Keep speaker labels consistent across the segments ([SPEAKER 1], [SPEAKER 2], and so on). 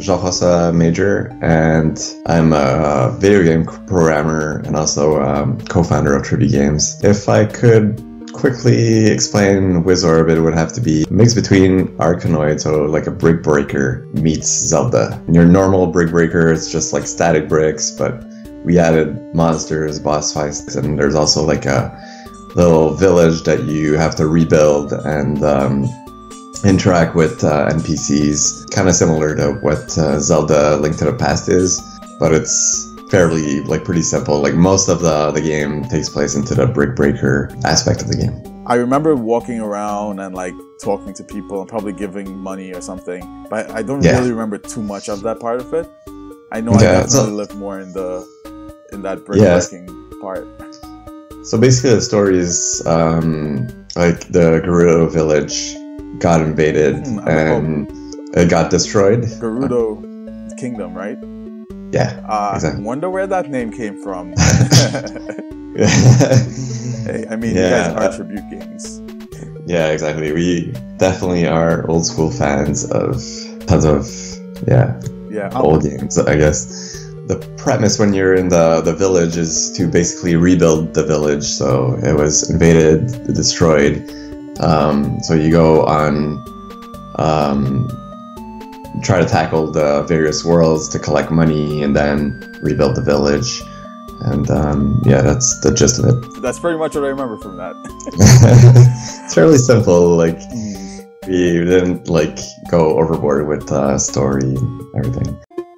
[SPEAKER 1] Jean-François Major, and I'm a video game programmer and also co-founder of Trivia Games. If I could quickly explain Wizorb, it would have to be a mix between Arkanoid, so like a brick breaker, meets Zelda. In your normal brick breaker, it's just like static bricks, but we added monsters, boss fights, and there's also like a little village that you have to rebuild and interact with NPCs, kind of similar to what Zelda Link to the Past is, but it's fairly like pretty simple. Like most of the game takes place into the brick breaker aspect of the game.
[SPEAKER 2] I remember walking around and like talking to people and probably giving money or something, but I don't really remember too much of that part of it. I know I definitely lived more in that brick breaking part.
[SPEAKER 1] So basically the story is like the Gerudo village got invaded and it got destroyed.
[SPEAKER 2] Gerudo Kingdom, right?
[SPEAKER 1] Yeah, exactly.
[SPEAKER 2] I wonder where that name came from. Hey, I mean, you guys are Tribute Games.
[SPEAKER 1] Yeah, exactly. We definitely are old school fans of tons of old games, I guess. The premise when you're in the village is to basically rebuild the village. So it was invaded, destroyed. So you go on, try to tackle the various worlds to collect money and then rebuild the village. And that's the gist of it.
[SPEAKER 2] That's pretty much what I remember from that.
[SPEAKER 1] It's fairly simple. Like we didn't like go overboard with story and everything.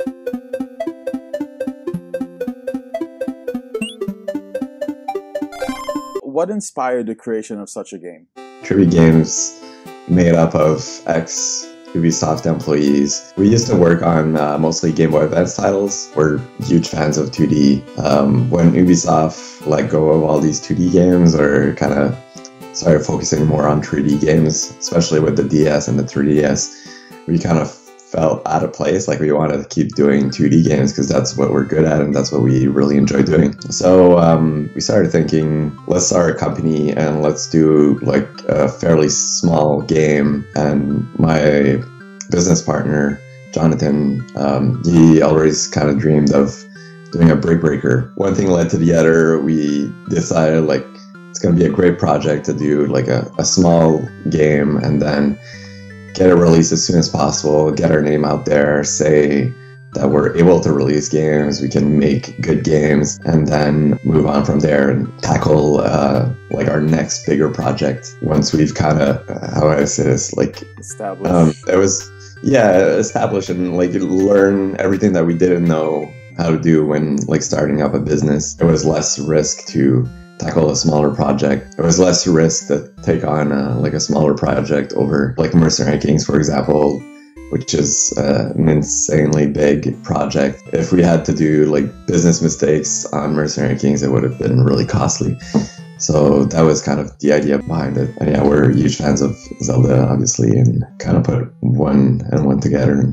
[SPEAKER 2] What inspired the creation of such a game?
[SPEAKER 1] Trivia Games, made up of ex-Ubisoft employees. We used to work on mostly Game Boy Advance titles. We're huge fans of 2D. When Ubisoft let go of all these 2D games, or kind of started focusing more on 3D games, especially with the DS and the 3DS, we kind of felt out of place. Like we wanted to keep doing 2D games because that's what we're good at and that's what we really enjoy doing. So we started thinking, let's start a company and let's do like a fairly small game. And my business partner, Jonathan, he always kind of dreamed of doing a brick breaker. One thing led to the other. We decided like it's going to be a great project to do like a small game and then get it released as soon as possible, get our name out there, say that we're able to release games, we can make good games, and then move on from there and tackle like our next bigger project once we've kind of, how do I say this, like
[SPEAKER 2] established.
[SPEAKER 1] Establish and like learn everything that we didn't know how to do when like starting up a business. It was less risk to tackle a smaller project. It was less risk to take on like a smaller project over like Mercenary Kings, for example, which is an insanely big project. If we had to do like business mistakes on Mercenary Kings, it would have been really costly. So that was kind of the idea behind it. And yeah, we're huge fans of Zelda, obviously, and kind of put one and one together.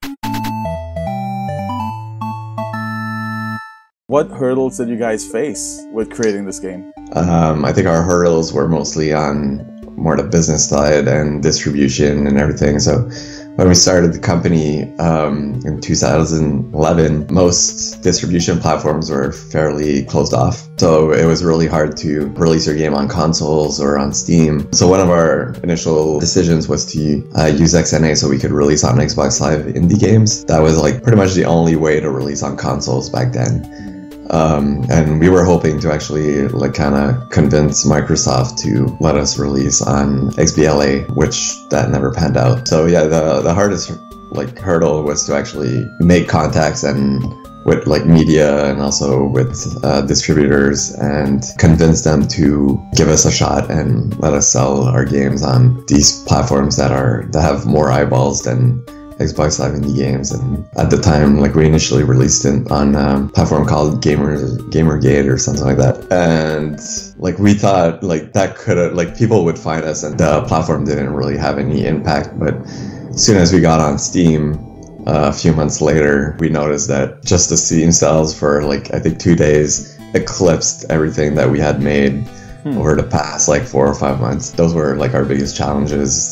[SPEAKER 2] What hurdles did you guys face with creating this game?
[SPEAKER 1] I think our hurdles were mostly on more the business side and distribution and everything. So when we started the company in 2011, most distribution platforms were fairly closed off. So it was really hard to release your game on consoles or on Steam. So one of our initial decisions was to use XNA so we could release on Xbox Live indie games. That was like pretty much the only way to release on consoles back then. And we were hoping to actually like kind of convince Microsoft to let us release on XBLA, which that never panned out. So yeah, the hardest like hurdle was to actually make contacts and with like media and also with distributors and convince them to give us a shot and let us sell our games on these platforms that have more eyeballs than Xbox Live indie games. And at the time, like we initially released it on a platform called Gamergate or something like that. And like we thought like that could have, like people would find us and the platform didn't really have any impact. But as soon as we got on Steam, a few months later, we noticed that just the Steam sales for like, I think 2 days eclipsed everything that we had made over the past like 4 or 5 months. Those were like our biggest challenges,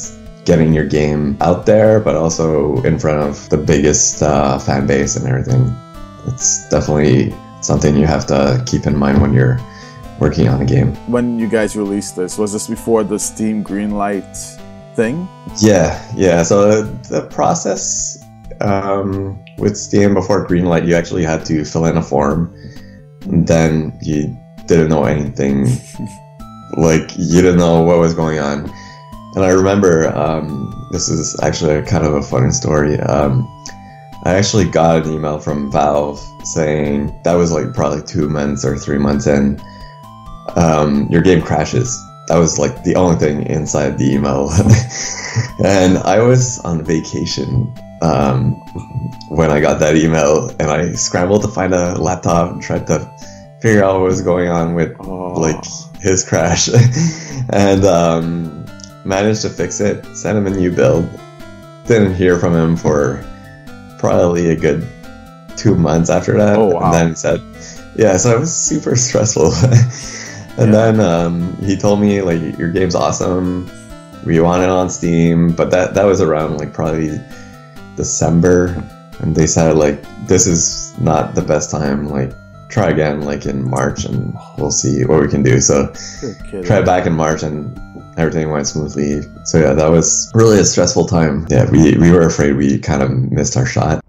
[SPEAKER 1] getting your game out there, but also in front of the biggest fan base and everything. It's definitely something you have to keep in mind when you're working on a game.
[SPEAKER 2] When you guys released this, was this before the Steam Greenlight thing?
[SPEAKER 1] Yeah. So the process with Steam before Greenlight, you actually had to fill in a form. And then you didn't know anything. Like, you didn't know what was going on. And I remember, this is actually kind of a funny story. I actually got an email from Valve saying, that was like probably 2 months or 3 months in, your game crashes. That was like the only thing inside the email. And I was on vacation when I got that email, and I scrambled to find a laptop and tried to figure out what was going on with like his crash. And managed to fix it, sent him a new build. Didn't hear from him for probably a good 2 months after that.
[SPEAKER 2] Oh, wow.
[SPEAKER 1] And then he said, yeah, so it was super stressful. And then he told me, like, your game's awesome, we want it on Steam. But that was around like probably December, and they said, like, this is not the best time, like, try again like in March and we'll see what we can do. So tried back in March and everything went smoothly. So yeah, that was really a stressful time. Yeah, we were afraid we kind of missed our shot.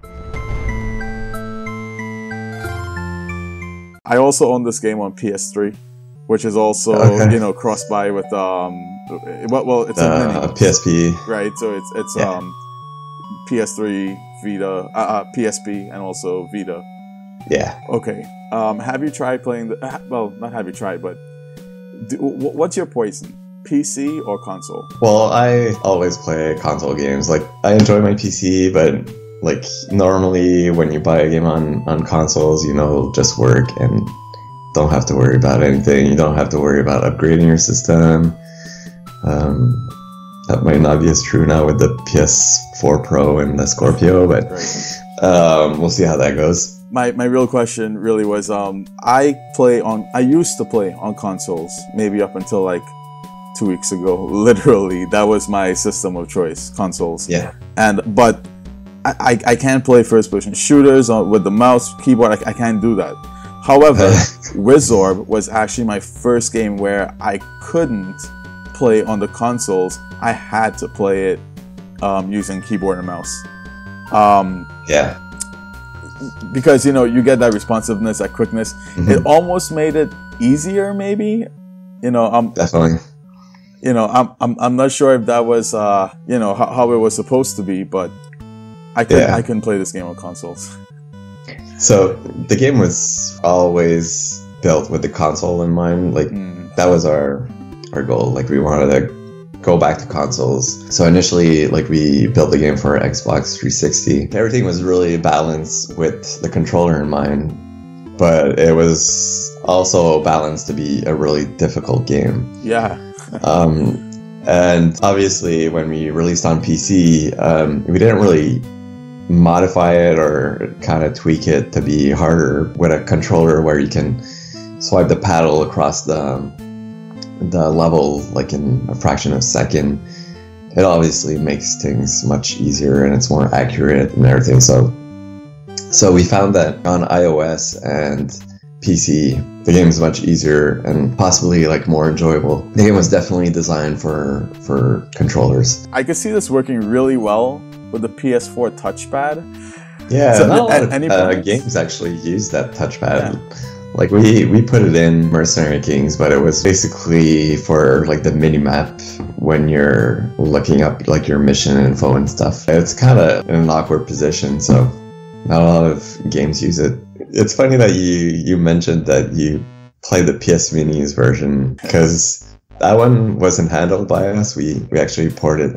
[SPEAKER 2] I also own this game on PS3, which is also cross-buy with it's a
[SPEAKER 1] PSP,
[SPEAKER 2] right? So it's PS3, Vita, PSP, and also Vita.
[SPEAKER 1] Yeah.
[SPEAKER 2] Okay. Have you tried playing not have you tried, but what's your poison? PC or console?
[SPEAKER 1] Well, I always play console games. Like, I enjoy my PC, but like normally when you buy a game on consoles, just work and don't have to worry about anything. You don't have to worry about upgrading your system. That might not be as true now with the PS4 Pro and the Scorpio, but we'll see how that goes.
[SPEAKER 2] My real question really was, I used to play on consoles, maybe up until like 2 weeks ago. Literally, that was my system of choice, consoles.
[SPEAKER 1] Yeah.
[SPEAKER 2] But I can't play first person shooters with the mouse, keyboard. I can't do that. However, Wizorb was actually my first game where I couldn't play on the consoles. I had to play it using keyboard and mouse.
[SPEAKER 1] Yeah.
[SPEAKER 2] Because you get that responsiveness, that quickness. Mm-hmm. It almost made it easier, maybe.
[SPEAKER 1] Definitely.
[SPEAKER 2] I'm not sure if that was how it was supposed to be, but I couldn't play this game on consoles.
[SPEAKER 1] So the game was always built with the console in mind. Like that was our goal. Like, we wanted to go back to consoles. So initially, like, we built the game for Xbox 360. Everything was really balanced with the controller in mind, but it was also balanced to be a really difficult game.
[SPEAKER 2] Yeah.
[SPEAKER 1] And obviously, when we released on PC, we didn't really modify it or kind of tweak it to be harder with a controller where you can swipe the paddle across the level like in a fraction of a second. It obviously makes things much easier and it's more accurate and everything. So we found that on iOS and PC, the game is much easier and possibly like more enjoyable. The game was definitely designed for controllers.
[SPEAKER 2] I could see this working really well with the PS4 touchpad.
[SPEAKER 1] Yeah, so not a lot of games actually use that touchpad. Yeah. Like, we put it in Mercenary Kings, but it was basically for like the mini-map when you're looking up like your mission info and stuff. It's kind of in an awkward position, so not a lot of games use it. It's funny that you mentioned that you played the PS Minis version, because that one wasn't handled by us. We actually ported,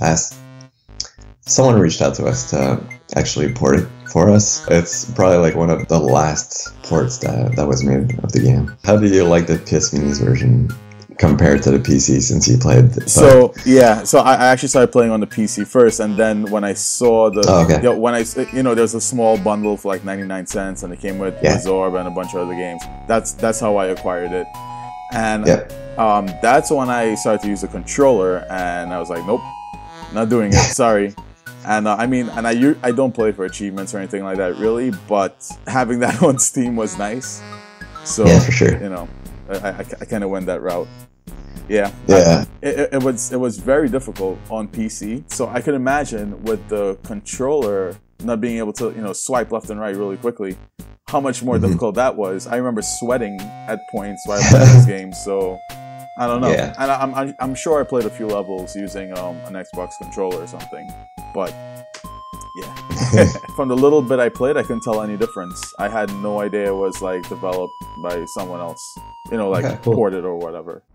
[SPEAKER 1] someone reached out to us to actually port it for us. It's probably like one of the last ports that was made of the game. How do you like the PS Minis version compared to the PC, since you played it?
[SPEAKER 2] So I actually started playing on the PC first, and then when I saw there's a small bundle for like 99 cents, and it came with Wizorb and a bunch of other games. That's how I acquired it. And that's when I started to use the controller, and I was like, nope, not doing it. Sorry. And I mean, and I don't play for achievements or anything like that, really. But having that on Steam was nice. So
[SPEAKER 1] yeah, for sure.
[SPEAKER 2] You know, I kind of went that route. Yeah.
[SPEAKER 1] Yeah.
[SPEAKER 2] It was very difficult on PC. So I could imagine with the controller not being able to, you know, swipe left and right really quickly, how much more difficult that was. I remember sweating at points while I played this game. So I don't know.
[SPEAKER 1] Yeah.
[SPEAKER 2] And I'm sure I played a few levels using an Xbox controller or something. But yeah, from the little bit I played, I couldn't tell any difference. I had no idea it was like developed by someone else, you know, like ported or whatever.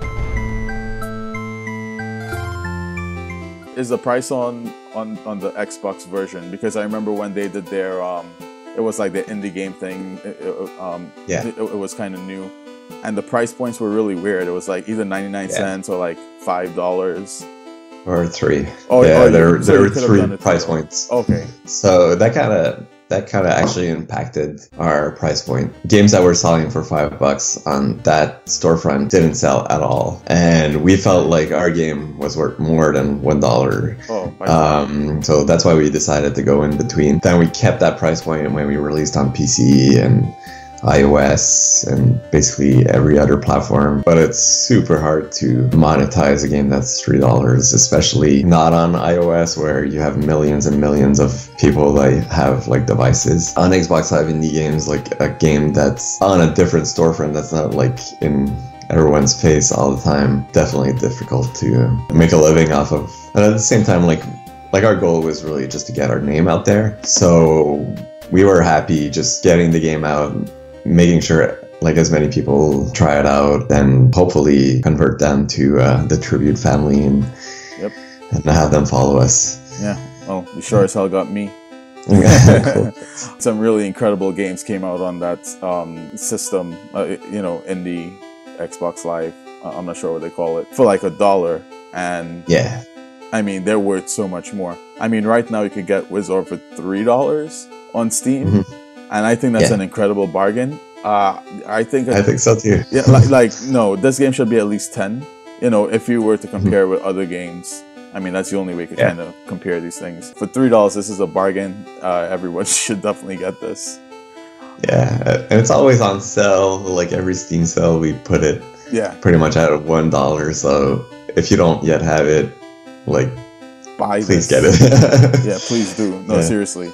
[SPEAKER 2] Is the price on the Xbox version? Because I remember when they did their it was like the indie game thing. It was kind of new, and the price points were really weird. It was like either 99 cents or like $5.
[SPEAKER 1] Or 3.
[SPEAKER 2] Oh,
[SPEAKER 1] yeah, there were 3 price points.
[SPEAKER 2] Okay.
[SPEAKER 1] So that kind of actually impacted our price point. Games that were selling for $5 on that storefront didn't sell at all, and we felt like our game was worth more than $1.
[SPEAKER 2] Oh,
[SPEAKER 1] so that's why we decided to go in between. Then we kept that price point when we released on PC and iOS and basically every other platform. But it's super hard to monetize a game that's $3, especially not on iOS where you have millions and millions of people that have like devices. On Xbox Live Indie games, like a game that's on a different storefront that's not like in everyone's face all the time, definitely difficult to make a living off of. And at the same time, like our goal was really just to get our name out there. So we were happy just getting the game out, making sure like as many people try it out, then hopefully convert them to the Tribute family and have them follow us.
[SPEAKER 2] Yeah, well, you sure as hell got me.
[SPEAKER 1] Cool.
[SPEAKER 2] Some really incredible games came out on that system, you know, indie Xbox Live. I'm not sure what they call it, for like $1. And
[SPEAKER 1] yeah,
[SPEAKER 2] I mean, they're worth so much more. I mean, right now you could get Wizard for $3 on Steam. And I think that's an incredible bargain. I think
[SPEAKER 1] so too.
[SPEAKER 2] Yeah, like no, this game should be at least 10. You know, if you were to compare with other games, I mean, that's the only way you could kind of compare these things. For $3, this is a bargain. Everyone should definitely get this.
[SPEAKER 1] Yeah, and it's always on sale. Like every Steam sale, we put it pretty much at $1. So if you don't yet have it, like, please get it.
[SPEAKER 2] Yeah, please do. No, seriously.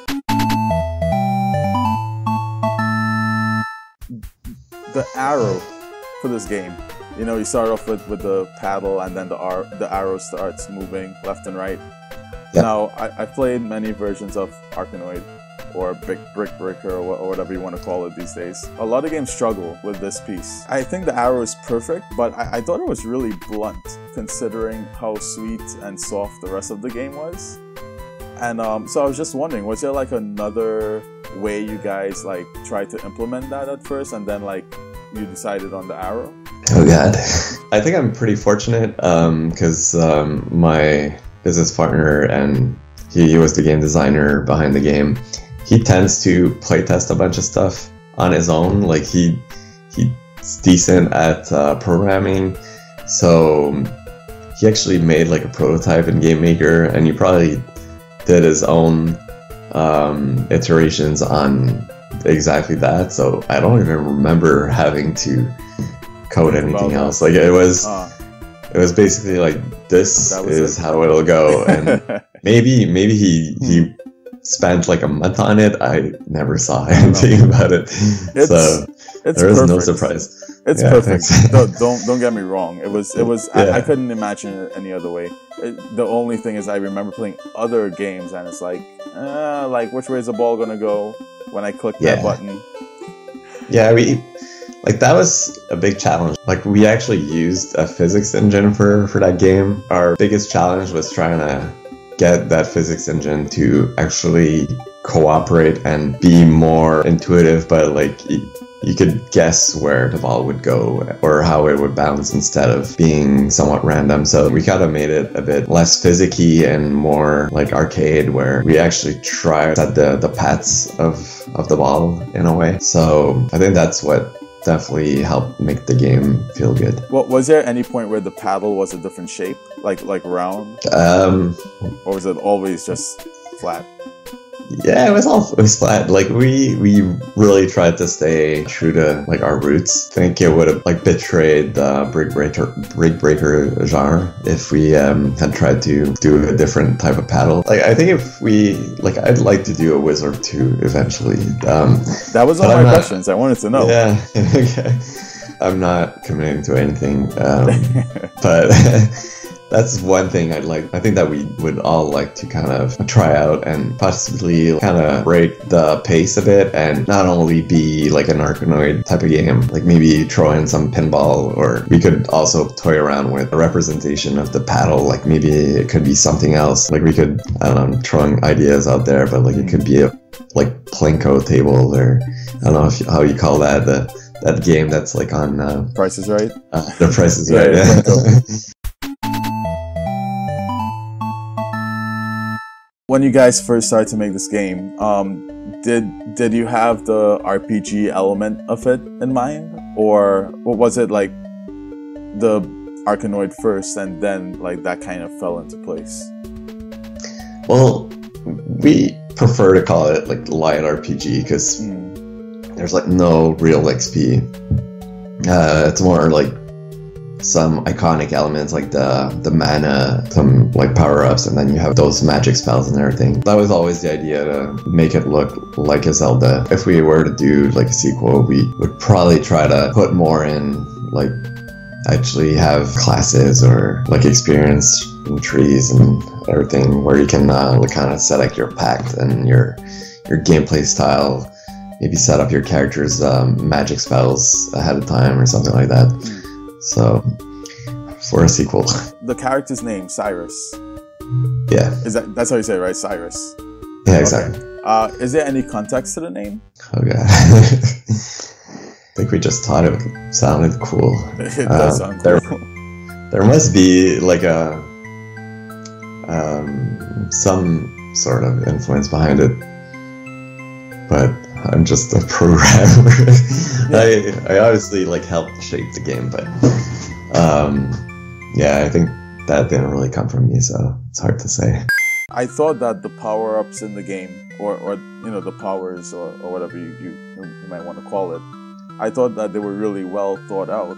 [SPEAKER 2] The arrow for this game, you know, you start off with the paddle, and then the arrow starts moving left and right. Yep. Now, I played many versions of Arkanoid or Brick Breaker or whatever you want to call it these days. A lot of games struggle with this piece. I think the arrow is perfect, but I thought it was really blunt considering how sweet and soft the rest of the game was. And so I was just wondering, was there like another way you guys like tried to implement that at first, and then like you decided on the arrow?
[SPEAKER 1] Oh god, I think I'm pretty fortunate because my business partner, and he was the game designer behind the game. He tends to playtest a bunch of stuff on his own. Like he's decent at programming, so he actually made like a prototype in Game Maker, and he probably did his own iterations on exactly that. So I don't even remember having to code anything else. Like it was basically like, this is how it'll go. And maybe he spent like a month on it. I never saw anything about it. So there is no surprise.
[SPEAKER 2] It's perfect. Don't get me wrong. It was. I couldn't imagine it any other way. The only thing is, I remember playing other games, and it's like which way is the ball gonna go when I click that button?
[SPEAKER 1] Yeah, that was a big challenge. Like we actually used a physics engine for that game. Our biggest challenge was trying to get that physics engine to actually cooperate and be more intuitive, but like you could guess where the ball would go or how it would bounce instead of being somewhat random. So we kind of made it a bit less physicky and more like arcade, where we actually tried at the paths of the ball in a way. So I think that's what definitely helped make the game feel good.
[SPEAKER 2] Well, was there any point where the paddle was a different shape, like round, or was it always just flat?
[SPEAKER 1] Yeah, it was always flat. Like we really tried to stay true to like our roots. I think it would have like betrayed the brick breaker genre if we had tried to do a different type of paddle. Like I think if we like, I'd like to do a Wizard 2 eventually.
[SPEAKER 2] That was all my questions. I wanted to know.
[SPEAKER 1] Yeah. Okay. I'm not committing to anything, but. That's one thing I'd like. I think that we would all like to kind of try out and possibly kind of break the pace a bit and not only be like an Arkanoid type of game, like maybe throw in some pinball, or we could also toy around with a representation of the paddle. Like maybe it could be something else. Like we could, I don't know, I'm throwing ideas out there, but like it could be a like Plinko table, or I don't know how you call that, that game that's like on
[SPEAKER 2] Price is Right.
[SPEAKER 1] The Price is Right. Yeah.
[SPEAKER 2] When you guys first started to make this game, did you have the RPG element of it in mind, or was it like the Arkanoid first and then like that kind of fell into place?
[SPEAKER 1] Well, we prefer to call it like light RPG because there's like no real XP. It's more like some iconic elements like the mana, some like power-ups, and then you have those magic spells and everything. That was always the idea, to make it look like a Zelda. If we were to do like a sequel, we would probably try to put more in, like actually have classes or like experience in trees and everything, where you can like kind of select your pact and your gameplay style, maybe set up your character's magic spells ahead of time or something like that. So, for a sequel.
[SPEAKER 2] The character's name, Cyrus.
[SPEAKER 1] Yeah.
[SPEAKER 2] That's how you say it, right? Cyrus.
[SPEAKER 1] Yeah, exactly.
[SPEAKER 2] Okay. Is there any context to the name?
[SPEAKER 1] Oh god. I think we just thought it sounded cool.
[SPEAKER 2] It does sound cool.
[SPEAKER 1] There must be like a some sort of influence behind it, but I'm just a programmer. I obviously like helped shape the game, but yeah, I think that didn't really come from me, so it's hard to say.
[SPEAKER 2] I thought that the power-ups in the game, or you know, the powers, or whatever you might want to call it, I thought that they were really well thought out.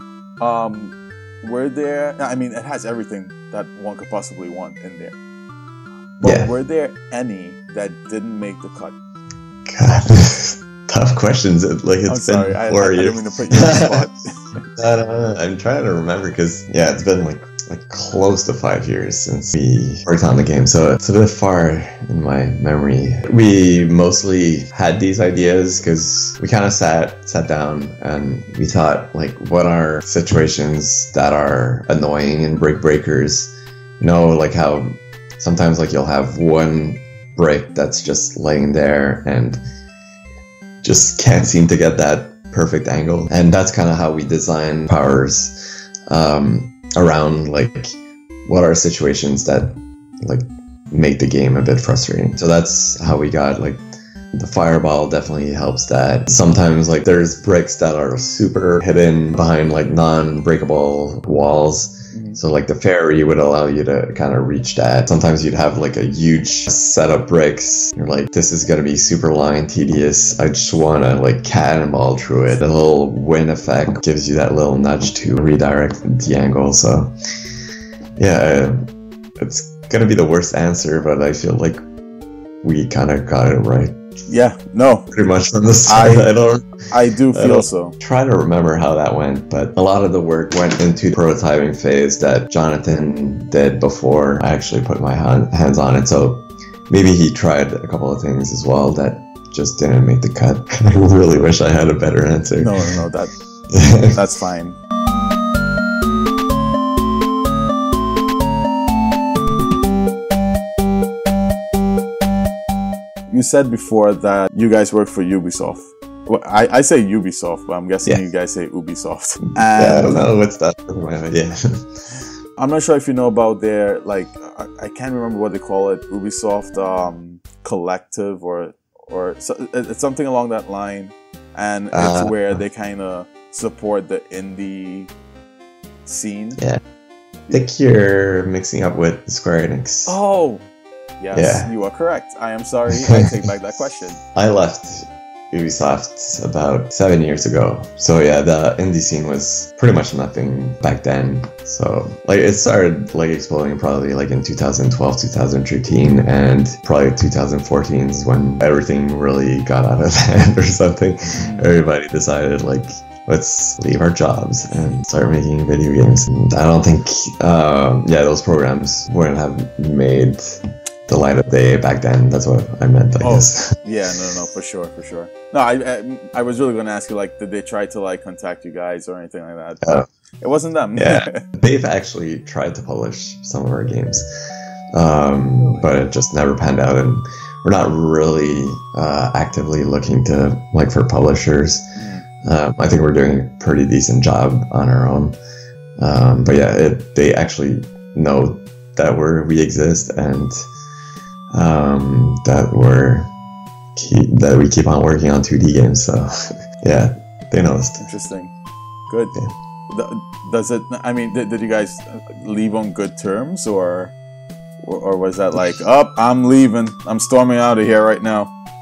[SPEAKER 2] Were there? I mean, it has everything that one could possibly want in there. But were there any that didn't make the cut?
[SPEAKER 1] God, tough questions. Like it's
[SPEAKER 2] been 4 years. I didn't mean to put you on the
[SPEAKER 1] spot. I'm trying to remember because it's been like close to 5 years since we worked on the game, so it's a bit far in my memory. We mostly had these ideas because we kind of sat down and we thought, like, what are situations that are annoying in brick breakers? You know, like how sometimes like you'll have one brick that's just laying there and just can't seem to get that perfect angle, and that's kind of how we design powers around like what are situations that like make the game a bit frustrating. So that's how we got like the fireball definitely helps that. Sometimes like there's bricks that are super hidden behind like non-breakable walls. So like the fairy would allow you to kind of reach that. Sometimes you'd have like a huge set of bricks. You're like, this is going to be super long and tedious. I just want to like cannonball through it. The little wind effect gives you that little nudge to redirect the angle. So yeah, it's going to be the worst answer, but I feel like we kind of got it right.
[SPEAKER 2] Yeah, no.
[SPEAKER 1] Pretty much from the start.
[SPEAKER 2] I do feel so.
[SPEAKER 1] Try to remember how that went, but a lot of the work went into the prototyping phase that Jonathan did before I actually put my hands on it. So maybe he tried a couple of things as well that just didn't make the cut. I really wish I had a better answer.
[SPEAKER 2] No, that's fine. You said before that you guys work for Ubisoft. Well, I say Ubisoft, but I'm guessing you guys say Ubisoft. And
[SPEAKER 1] I don't know what's that. Yeah.
[SPEAKER 2] I'm not sure if you know about their, like, I can't remember what they call it, Ubisoft Collective or so, it's something along that line. and it's where they kind of support the indie scene.
[SPEAKER 1] Yeah, I think you're mixing up with Square Enix.
[SPEAKER 2] Oh, yes, you are correct. I am sorry. I take back that question.
[SPEAKER 1] I left Ubisoft about 7 years ago. So yeah, the indie scene was pretty much nothing back then. So like it started like exploding probably like in 2012, 2013, and probably 2014 is when everything really got out of hand or something. Everybody decided like, let's leave our jobs and start making video games. And I don't think, those programs wouldn't have made the light of day back then. That's what I meant, I guess.
[SPEAKER 2] Yeah, no, for sure. No, I was really going to ask you, like, did they try to like contact you guys or anything like that? But it wasn't them.
[SPEAKER 1] Yeah, they've actually tried to publish some of our games, but it just never panned out, and we're not really actively looking to like for publishers. I think we're doing a pretty decent job on our own, but yeah, they actually know that we exist, and that we keep on working on 2D games. So yeah, they noticed.
[SPEAKER 2] Interesting. Good. Yeah. Does it? I mean, did you guys leave on good terms, or was that like, I'm leaving, I'm storming out of here right now?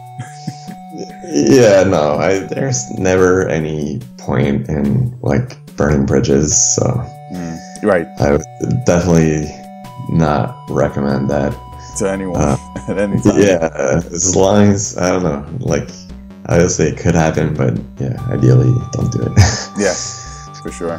[SPEAKER 1] Yeah, no, there's never any point in like burning bridges. So
[SPEAKER 2] right,
[SPEAKER 1] I would definitely not recommend that
[SPEAKER 2] to anyone at any time.
[SPEAKER 1] Yeah, as long as, I don't know, like, I would say it could happen, but yeah, ideally don't do it.
[SPEAKER 2] Yeah, for sure.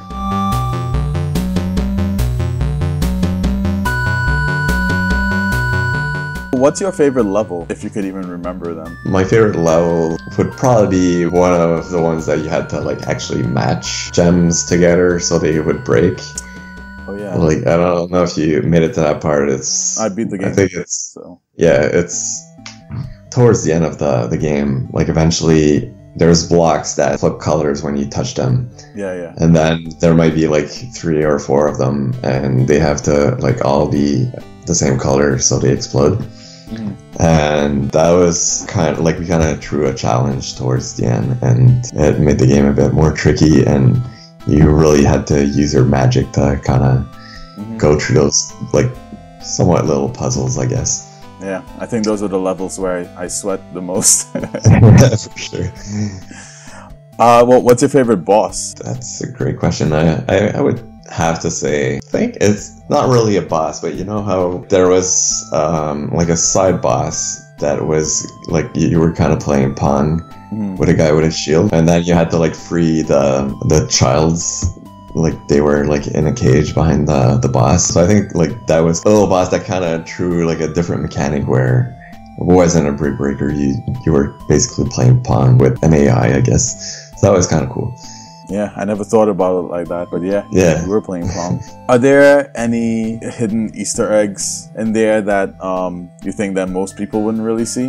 [SPEAKER 2] What's your favorite level, if you could even remember them?
[SPEAKER 1] My favorite level would probably be one of the ones that you had to like actually match gems together so they would break.
[SPEAKER 2] Oh yeah.
[SPEAKER 1] Like, I don't know if you made it to that part.
[SPEAKER 2] I beat the game.
[SPEAKER 1] I think it's it's towards the end of the game. Like eventually there's blocks that flip colors when you touch them.
[SPEAKER 2] Yeah.
[SPEAKER 1] And then there might be like 3 or 4 of them, and they have to like all be the same color so they explode. And that was kind of like, we kind of threw a challenge towards the end, and it made the game a bit more tricky, and you really had to use your magic to kind of go through those like somewhat little puzzles, I guess.
[SPEAKER 2] Yeah, I think those are the levels where I sweat the most.
[SPEAKER 1] For sure.
[SPEAKER 2] Well, what's your favorite boss?
[SPEAKER 1] That's a great question. I would have to say, I think it's not really a boss, but you know how there was like a side boss that was like, you were kind of playing Pong with a guy with a shield, and then you had to like free the childs, like they were like in a cage behind the boss. So I think like that was a little boss that kind of threw like a different mechanic where it wasn't a brick breaker. You were basically playing Pong with an AI, I guess. So that was kind of cool.
[SPEAKER 2] Yeah, I never thought about it like that, but yeah, we were playing Pong. Are there any hidden Easter eggs in there that you think that most people wouldn't really see?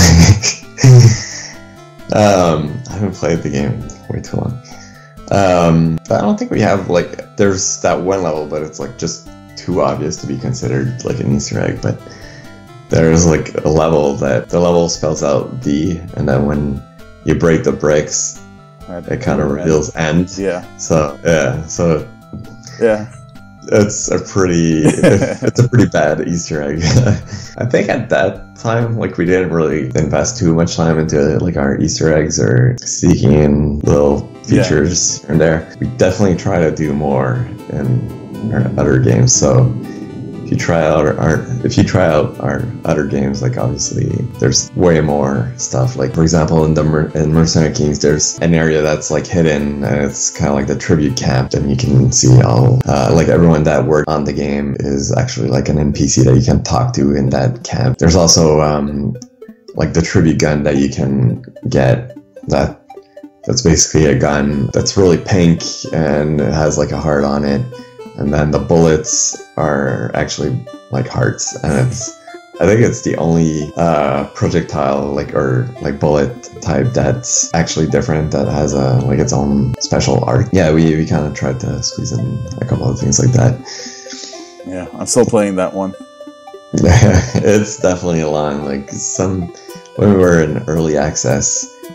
[SPEAKER 1] I haven't played the game way too long. I don't think we have like, there's that one level, but it's like just too obvious to be considered like an Easter egg. But there's like a level that the level spells out D, and then when you break the bricks, it kind of reveals end.
[SPEAKER 2] Yeah.
[SPEAKER 1] So
[SPEAKER 2] yeah.
[SPEAKER 1] It's a pretty bad Easter egg. I think at that time, like, we didn't really invest too much time into like our Easter eggs or seeking in little features here and there. We definitely try to do more in our other games. So if you try out our other games, like obviously there's way more stuff. Like for example, in Mercenary Kings, there's an area that's like hidden, and it's kind of like the tribute camp, and you can see all like everyone that worked on the game is actually like an NPC that you can talk to in that camp. There's also like the tribute gun that you can get. That's basically a gun that's really pink and it has like a heart on it. And then the bullets are actually like hearts, and I think it's the only projectile or bullet type that's actually different, that has like its own special art. Yeah, we kind of tried to squeeze in a couple of things like that.
[SPEAKER 2] Yeah, I'm still playing that one.
[SPEAKER 1] It's definitely long. Like when we were in early access,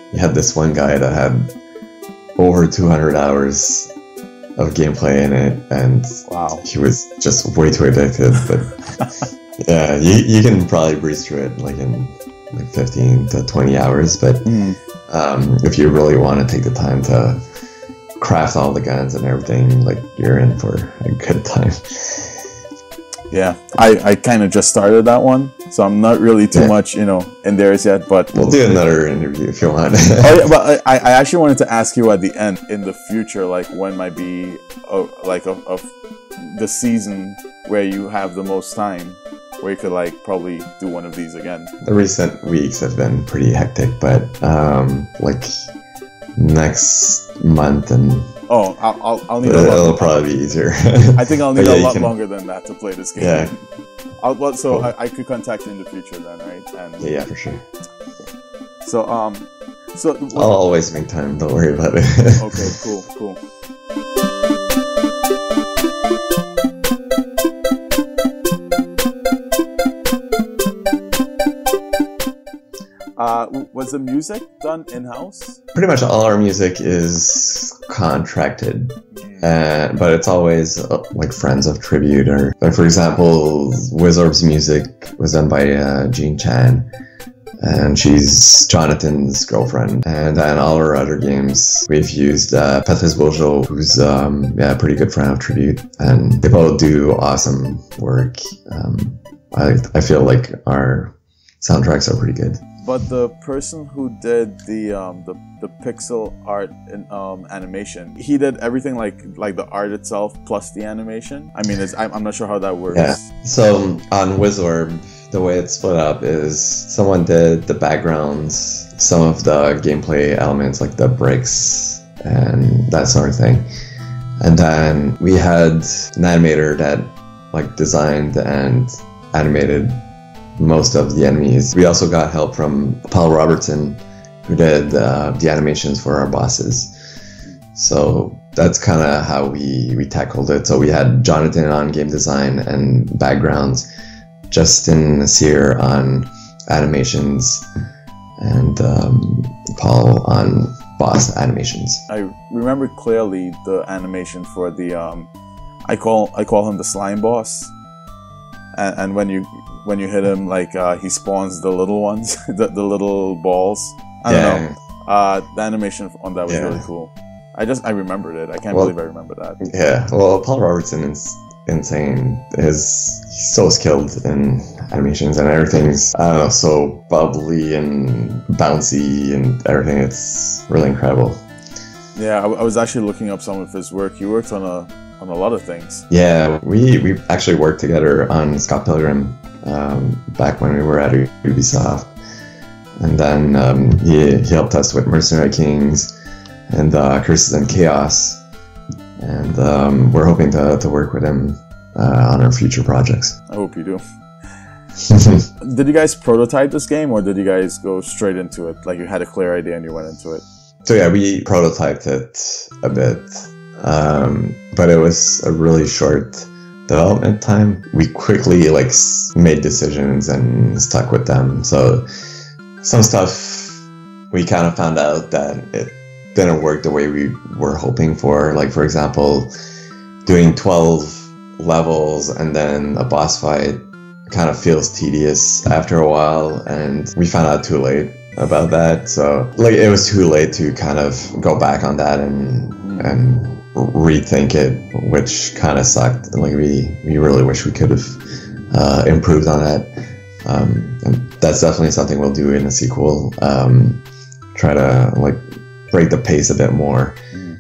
[SPEAKER 1] you had this one guy that had over 200 hours of gameplay in it, and
[SPEAKER 2] wow,
[SPEAKER 1] he was just way too addicted. But yeah, you can probably breeze through it like in like 15 to 20 hours. But if you really want to take the time to craft all the guns and everything, like you're in for a good time.
[SPEAKER 2] Yeah, I kind of just started that one, so I'm not really too much, in theirs yet, but...
[SPEAKER 1] We'll do another interview if you want.
[SPEAKER 2] But I actually wanted to ask you at the end, in the future, like when might be the season where you have the most time, where you could like probably do one of these again.
[SPEAKER 1] The recent weeks have been pretty hectic, but like next month and...
[SPEAKER 2] Oh, I'll need
[SPEAKER 1] it'll probably be easier.
[SPEAKER 2] I think I'll need a lot longer than that to play this game.
[SPEAKER 1] Yeah.
[SPEAKER 2] So I could contact you in the future then, right? And
[SPEAKER 1] yeah, for sure.
[SPEAKER 2] So
[SPEAKER 1] I'll always make time. Don't worry about it.
[SPEAKER 2] Okay, cool. Was the music done in-house?
[SPEAKER 1] Pretty much all our music is contracted, but it's always like friends of Tribute, or like for example, Wizorbe's music was done by Jean Chan, and she's Jonathan's girlfriend. And then all our other games, we've used Patrice Bourgeot, who's a pretty good friend of Tribute, and they both do awesome work. I feel like our soundtracks are pretty good.
[SPEAKER 2] But the person who did the pixel art and animation, he did everything like the art itself plus the animation. I mean, I'm not sure how that works.
[SPEAKER 1] Yeah. So on Wizorbe, the way it's split up is someone did the backgrounds, some of the gameplay elements like the bricks and that sort of thing, and then we had an animator that like designed and animated most of the enemies. We also got help from Paul Robertson, who did the animations for our bosses. So that's kind of how we tackled it. So we had Jonathan on game design and backgrounds, Justin Nasir on animations, and Paul on boss animations.
[SPEAKER 2] I remember clearly the animation for the I call him the slime boss, and when you hit him, like he spawns the little ones, the little balls. I don't know. The animation on that was really cool. I remembered it. I can't believe I remember that.
[SPEAKER 1] Yeah. Well, Paul Robertson is insane. He's so skilled in animations, and everything's so bubbly and bouncy and everything. It's really incredible.
[SPEAKER 2] Yeah, I was actually looking up some of his work. He worked on a lot of things.
[SPEAKER 1] Yeah, we actually worked together on Scott Pilgrim back when we were at Ubisoft, and then he helped us with Mercenary Kings and Curses and Chaos, and we're hoping to work with him on our future projects.
[SPEAKER 2] I hope you do. Did you guys prototype this game, or did you guys go straight into it? Like you had a clear idea and you went into it?
[SPEAKER 1] So yeah, we prototyped it a bit, but it was a really short development time. We quickly made decisions and stuck with them. So some stuff we kind of found out that it didn't work the way we were hoping for. Like for example, doing 12 levels and then a boss fight kind of feels tedious after a while, and we found out too late about that. So it was too late to kind of go back on that and rethink it, which kind of sucked. We really wish we could have improved on that, and that's definitely something we'll do in a sequel. Try to break the pace a bit more.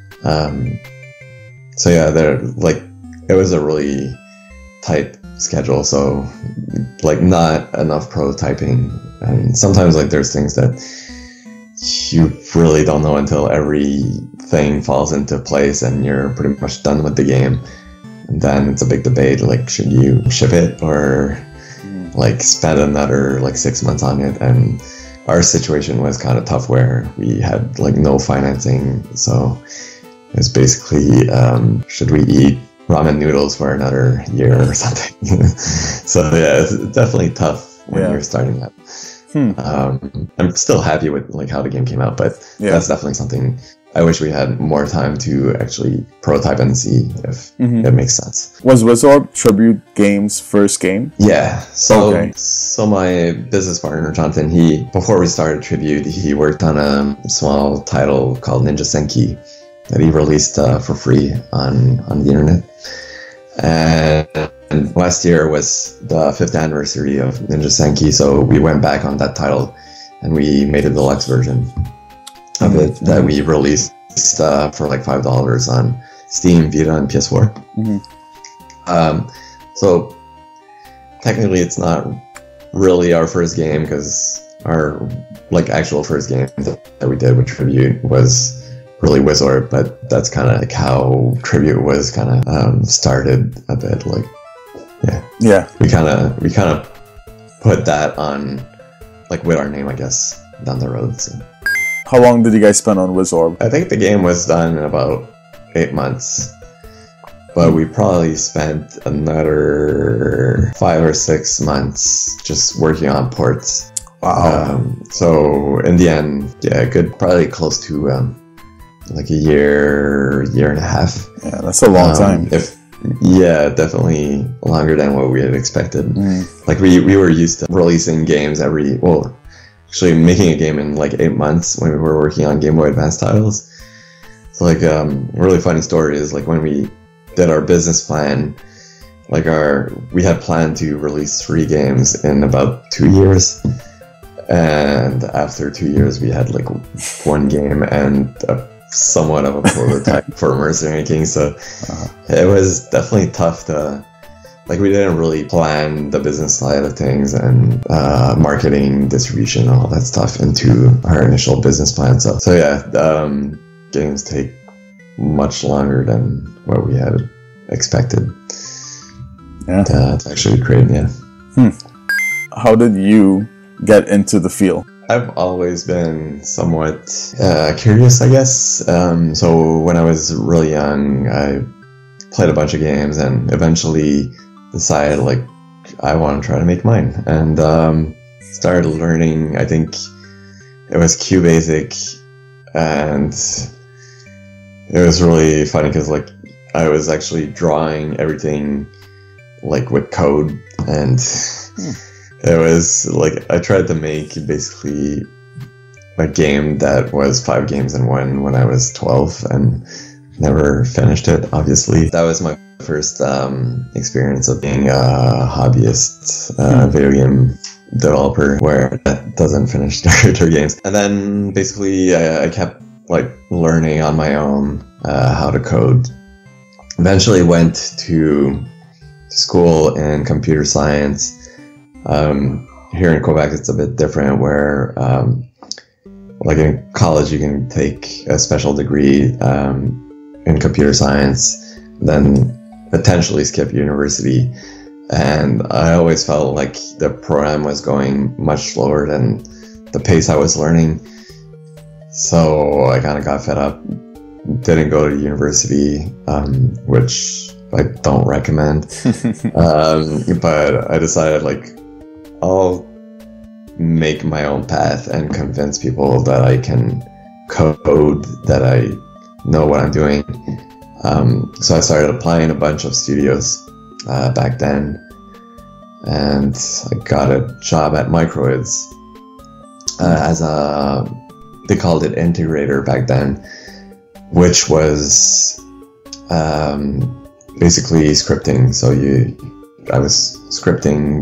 [SPEAKER 1] So yeah, it was a really tight schedule, so not enough prototyping, and sometimes there's things that you really don't know until everything falls into place and you're pretty much done with the game, and then it's a big debate, should you ship it or spend another 6 months on it. And our situation was kind of tough where we had no financing, so it was basically should we eat ramen noodles for another year or something? So yeah, it's definitely tough when you're starting up. I'm still happy with like how the game came out, but that's definitely something I wish we had more time to actually prototype and see if it makes sense.
[SPEAKER 2] Was Wizorb Tribute Games' first game?
[SPEAKER 1] Yeah. So my business partner, Jonathan, before we started Tribute, he worked on a small title called Ninja Senki that he released for free on the internet. And last year was the 5th anniversary of Ninja Senki, so we went back on that title and we made a deluxe version of it that we released for like $5 on Steam, Vita, and PS4. So technically it's not really our first game, because our like actual first game that we did with Tribute was really Wizorb, but that's kind of like how Tribute was kind of started a bit. Like, we kind of put that on like with our name, I guess, down the road. So.
[SPEAKER 2] How long did you guys spend on Wizorb?
[SPEAKER 1] I think the game was done in about 8 months, but we probably spent another 5 or 6 months just working on ports.
[SPEAKER 2] Wow.
[SPEAKER 1] So in the end, probably close to like a year and a half.
[SPEAKER 2] Yeah, that's a long time.
[SPEAKER 1] Definitely longer than what we had expected. Like we were used to releasing games actually making a game in like 8 months when we were working on Game Boy Advance titles. So like a really funny story is like when we did our business plan, like we had planned to release 3 games in about 2 years. And after 2 years, we had like 1 game and somewhat of a prototype for Mercenary King. So it was definitely tough to, like, we didn't really plan the business side of things and marketing, distribution, and all that stuff into our initial business plan. So games take much longer than what we had expected to actually create.
[SPEAKER 2] How did you get into the field?
[SPEAKER 1] I've always been somewhat curious, I guess. So when I was really young, I played a bunch of games and eventually decided, like, I want to try to make mine. And started learning, I think it was QBasic, and it was really funny because, like, I was actually drawing everything, like, with code, and it was like I tried to make basically a game that was 5 games in one when I was 12 and never finished it, obviously. That was my first experience of being a hobbyist video game developer where that doesn't finish their games. And then basically I kept like learning on my own how to code. Eventually went to school in computer science. Here in Quebec, it's a bit different where, like in college, you can take a special degree in computer science, then potentially skip university. And I always felt like the program was going much slower than the pace I was learning. So I kind of got fed up, didn't go to university, which I don't recommend. But I decided, like, I'll make my own path and convince people that I can code, that I know what I'm doing. So I started applying a bunch of studios back then, and I got a job at Microids as they called it integrator back then, which was basically scripting. So I was scripting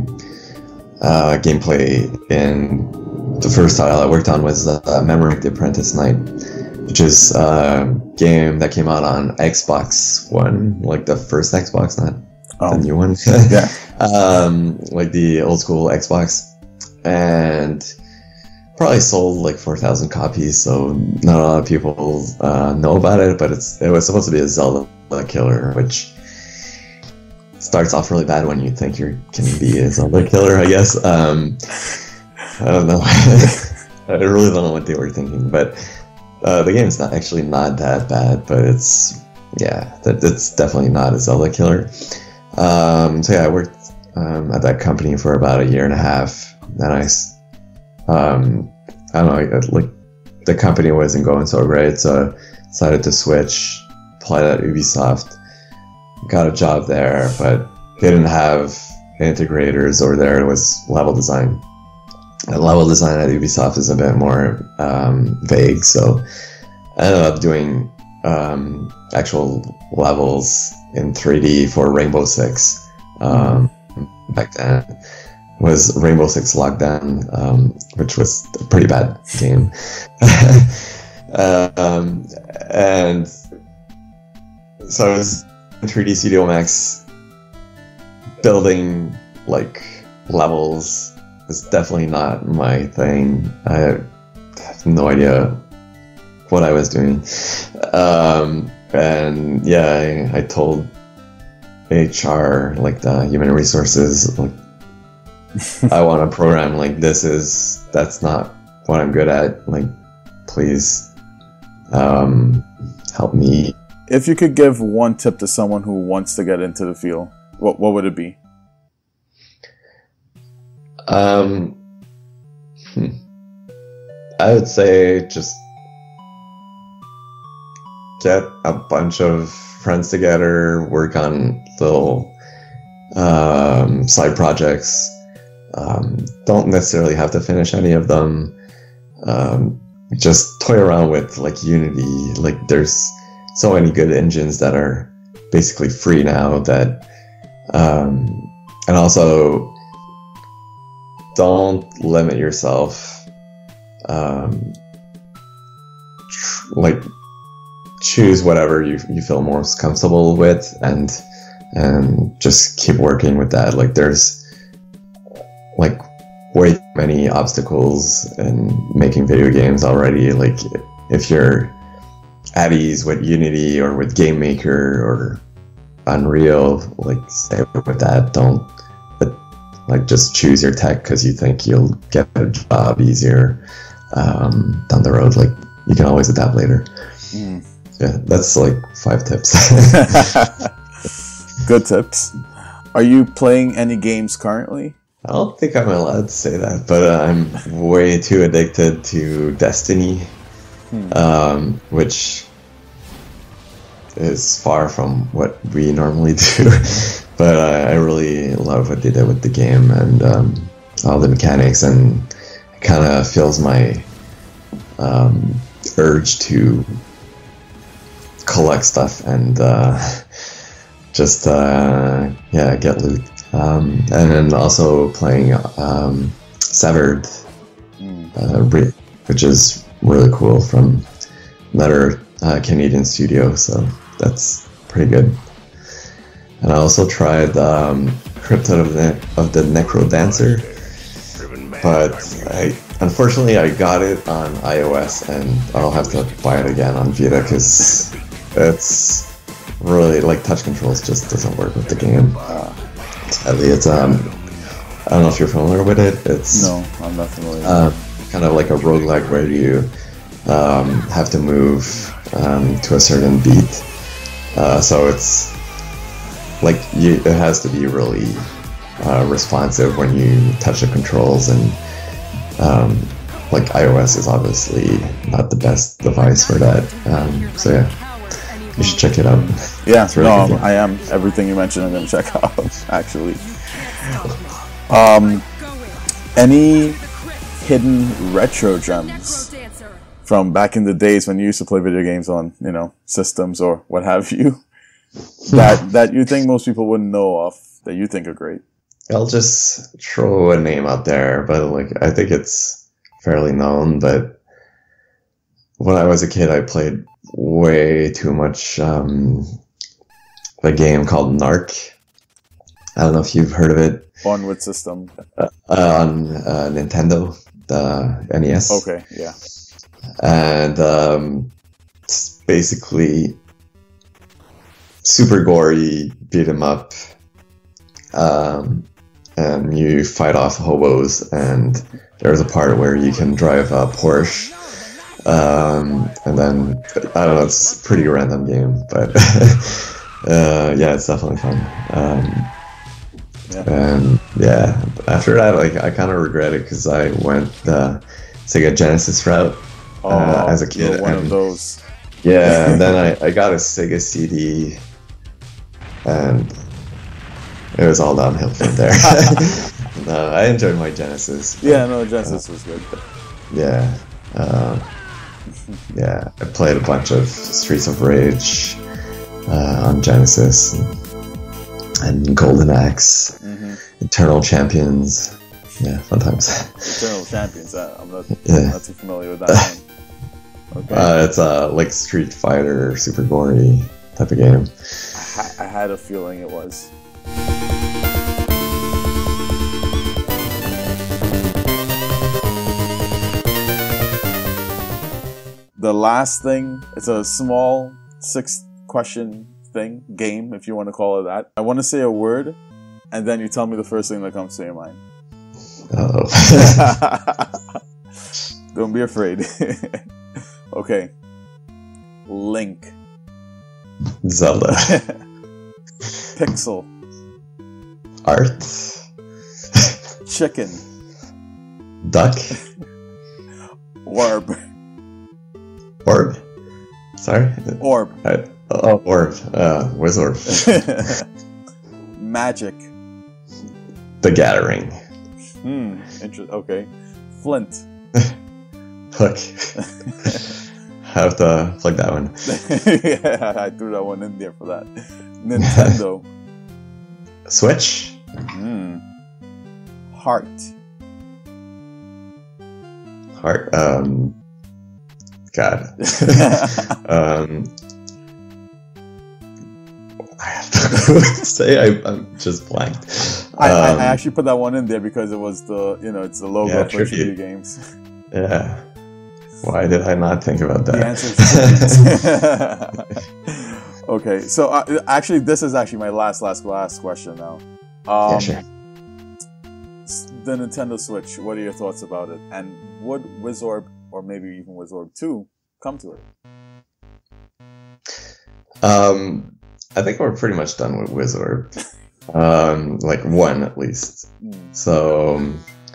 [SPEAKER 1] gameplay in the first title I worked on was Memory the Apprentice Knight, which is a game that came out on Xbox One, like the first Xbox, not the new one. Like the old school Xbox, and probably sold like 4,000 copies, so not a lot of people know about it, but it was supposed to be a Zelda killer, which starts off really bad when you think you can be a Zelda killer, I guess. I don't know. I really don't know what they were thinking, but the game's not that bad, but it's definitely not a Zelda killer. So yeah, I worked at that company for about a year and a half. Then I I don't know, like the company wasn't going so great, so I decided to switch, applied at Ubisoft, got a job there, but they didn't have integrators, or there was level design. And level design at Ubisoft is a bit more vague, so I ended up doing actual levels in 3D for Rainbow Six. Back then was Rainbow Six Lockdown, which was a pretty bad game. And so I was in 3D Studio Max. Building like levels was definitely not my thing. I have no idea what I was doing. And yeah, I told HR, like the human resources, like I want a program like that's not what I'm good at. Like, please help me.
[SPEAKER 2] If you could give one tip to someone who wants to get into the field, what would it be?
[SPEAKER 1] I would say just get a bunch of friends together, work on little side projects. Don't necessarily have to finish any of them. Just toy around with like Unity. Like there's so many good engines that are basically free now that, and also don't limit yourself. Like choose whatever you feel most comfortable with, and just keep working with that. Like there's like way too many obstacles in making video games already. Like if you're at ease with Unity or with Game Maker or Unreal, like stay with that. Don't like just choose your tech because you think you'll get a job easier down the road. Like you can always adapt later. Yeah, that's like 5 tips.
[SPEAKER 2] Good tips. Are you playing any games currently?
[SPEAKER 1] I don't think I'm allowed to say that, but I'm way too addicted to Destiny, which is far from what we normally do. But I really love what they did with the game and all the mechanics, and it kind of fills my urge to collect stuff and just get loot. And then also playing Severed, which is really cool, from another Canadian studio, so that's pretty good. And I also tried Cryptid of the Necrodancer, but unfortunately I got it on iOS, and I'll have to buy it again on Vita because it's really, like, touch controls just doesn't work with the game. Sadly, it's I don't know if you're familiar with it.
[SPEAKER 2] No, I'm not familiar.
[SPEAKER 1] Kind of like a roguelike where you have to move to a certain beat. So it's like it has to be really responsive when you touch the controls, and like iOS is obviously not the best device for that. So yeah, you should check it out.
[SPEAKER 2] Yeah, it's really good. I am. Everything you mentioned, I'm gonna check out. Actually, any hidden retro gems from back in the days when you used to play video games on, systems or what have you, that you think most people wouldn't know of, that you think are great?
[SPEAKER 1] I'll just throw a name out there, but like I think it's fairly known. But when I was a kid, I played way too much a game called Narc. I don't know if you've heard of it.
[SPEAKER 2] On what system?
[SPEAKER 1] On Nintendo, the NES.
[SPEAKER 2] Okay, yeah.
[SPEAKER 1] And it's basically super gory, beat 'em up. And you fight off hobos, and there's a part where you can drive a Porsche. And then, I don't know, it's a pretty random game, but yeah, it's definitely fun. And yeah, after that, like I kind of regret it because I went the Sega Genesis route as a kid.
[SPEAKER 2] One of those.
[SPEAKER 1] Yeah, and then I got a Sega CD, and it was all downhill from there. No, I enjoyed my Genesis.
[SPEAKER 2] Genesis was good.
[SPEAKER 1] Yeah. Yeah, I played a bunch of Streets of Rage on Genesis and Golden Axe, Eternal Champions. Yeah, fun times.
[SPEAKER 2] Eternal Champions. I'm not too familiar with that one. Okay.
[SPEAKER 1] It's like Street Fighter, super gory type of game.
[SPEAKER 2] I had a feeling it was. The last thing, it's a small 6-question thing, game, if you want to call it that. I want to say a word, and then you tell me the first thing that comes to your mind. Don't be afraid. Okay. Link.
[SPEAKER 1] Zelda.
[SPEAKER 2] Pixel.
[SPEAKER 1] Art.
[SPEAKER 2] Chicken.
[SPEAKER 1] Duck.
[SPEAKER 2] Orb.
[SPEAKER 1] Orb? Sorry?
[SPEAKER 2] Orb.
[SPEAKER 1] Orb. Where's Orb?
[SPEAKER 2] Magic.
[SPEAKER 1] The Gathering.
[SPEAKER 2] Okay. Flint.
[SPEAKER 1] Hook. Have to plug that one.
[SPEAKER 2] Yeah, I threw that one in there for that. Nintendo.
[SPEAKER 1] Switch.
[SPEAKER 2] Heart.
[SPEAKER 1] God. I have to say I'm just blanked.
[SPEAKER 2] I actually put that one in there because it was it's the logo for Tribute Games.
[SPEAKER 1] Yeah. Why did I not think about that?
[SPEAKER 2] The answer is okay, so actually, this is actually my last question now.
[SPEAKER 1] Yeah, sure.
[SPEAKER 2] The Nintendo Switch, what are your thoughts about it? And would Wizorb, or maybe even Wizorb 2, come to it?
[SPEAKER 1] I think we're pretty much done with Wizorb. Like one at least. So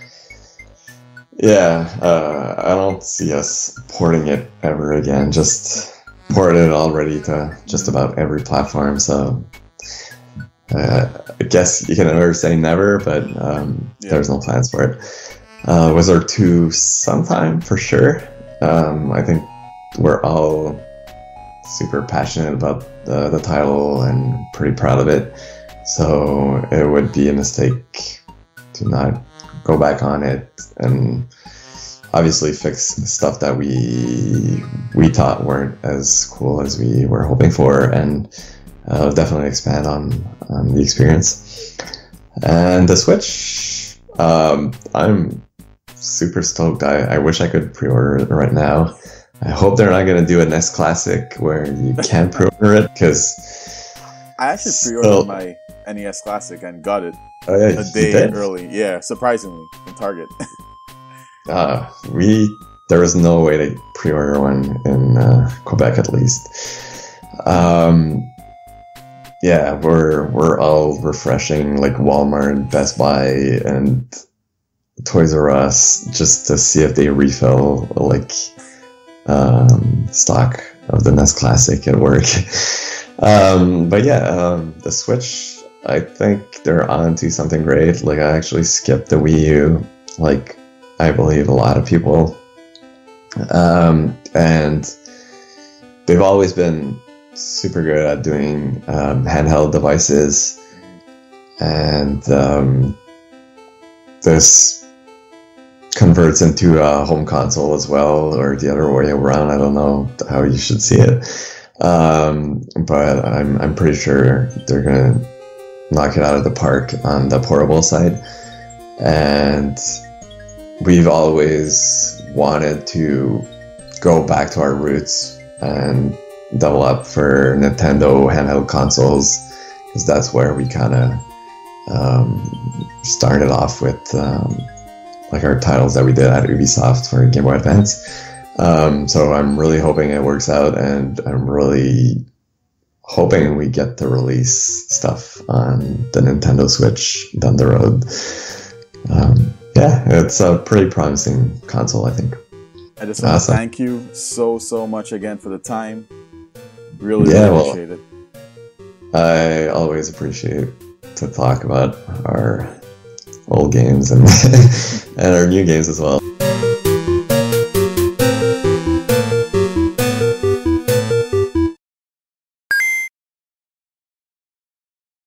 [SPEAKER 1] yeah, I don't see us porting it ever again. Just ported it already to just about every platform. So I guess you can never say never, but there's no plans for it. Wizard 2 sometime for sure. I think we're all super passionate about the title and pretty proud of it. So it would be a mistake to not go back on it and obviously fix stuff that we thought weren't as cool as we were hoping for, and definitely expand on the experience. And the Switch, I'm super stoked. I wish I could pre-order it right now. I hope they're not going to do a NES Classic where you can't pre-order it, because
[SPEAKER 2] I actually pre-ordered my NES Classic and got it a day early. Yeah, surprisingly, in Target.
[SPEAKER 1] There was no way to pre-order one in Quebec, at least. Yeah, we're all refreshing like Walmart, Best Buy, and Toys R Us just to see if they refill like stock of the NES Classic at work. But yeah, the Switch, I think they're on to something great. Like, I actually skipped the Wii U, like I believe a lot of people. And they've always been super good at doing handheld devices. And this converts into a home console as well, or the other way around. I don't know how you should see it. But I'm pretty sure they're gonna knock it out of the park on the portable side. And we've always wanted to go back to our roots and double up for Nintendo handheld consoles, because that's where we kind of started off with like our titles that we did at Ubisoft for Game Boy Advance. So I'm really hoping it works out, and I'm really hoping we get to release stuff on the Nintendo Switch down the road. It's a pretty promising console, I think.
[SPEAKER 2] I just want to thank you so much again for the time. Really appreciate it.
[SPEAKER 1] I always appreciate to talk about our old games and and our new games as well.